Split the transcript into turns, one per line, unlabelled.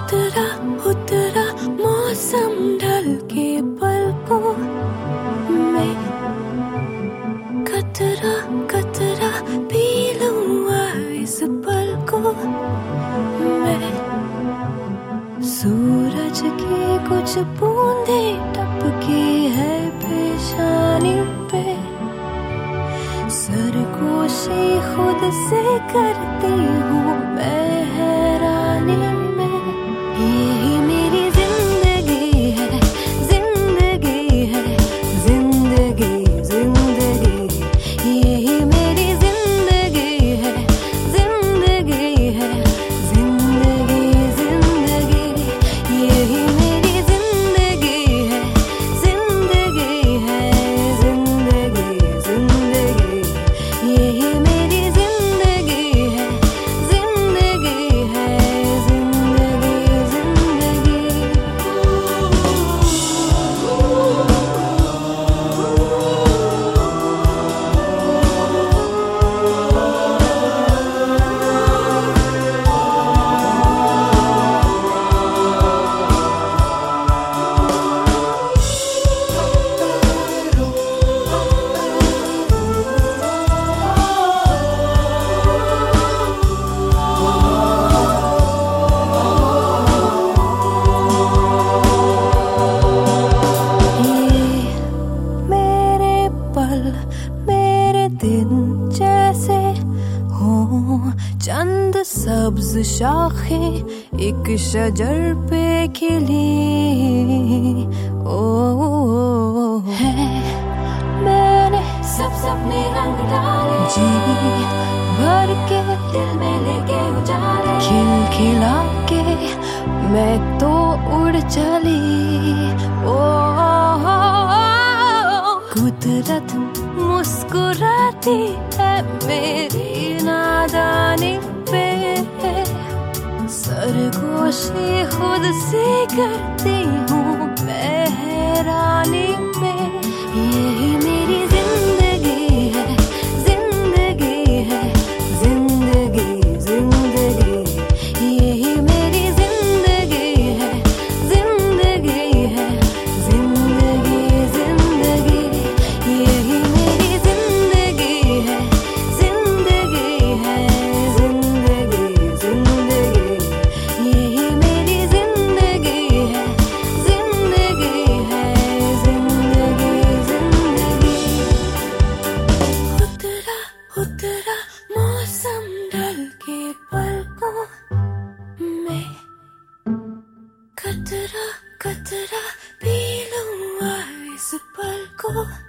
उतरा उतरा मौसम ढल के पलकों में, कतरा कतरा पी लूंगा इस पल को मैं। सूरज की कुछ बूंदे टपके है पेशानी पे, सरगोशी खुद से करती हूँ मैं हैरानी में। यही मेरी जिंदगी है, जिंदगी है, जिंदगी जिंदगी। यही मेरी जिंदगी है, जिंदगी है, जिंदगी जिंदगी। यही मेरी जिंदगी है, जिंदगी है, जिंदगी जिंदगी। यही मेरी जिंदगी है, जिंदगी है, जिंदगी जिंदगी। मेरे दिन जैसे हो चंद सब्ज शाखें एक शजर पे खिली। ओ है मैंने सब सपने रंग डाले, जी भर के दिल में लेके उजाले। खिलखिला के मैं तो उड़ चली। ओ कुदरत मुस्कुराती है मेरी नादानी पे, सरगोशी खुद से करती हूँ मैं हैरानी में। यही मेरी जिंदगी है, जिंदगी है, जिंदगी जिंदगी। यही मेरी जिंदगी है, जिंदगी है, जिंदगी जिंदगी। यही मेरी जिंदगी है, जिंदगी है, जिंदगी जिंदगी। यही मेरी जिंदगी है, जिंदगी है, जिंदगी जिंदगी। उतरा उतरा मौसम ढल के पलकों में, कतरा कतरा पी लूंगा इस पल को।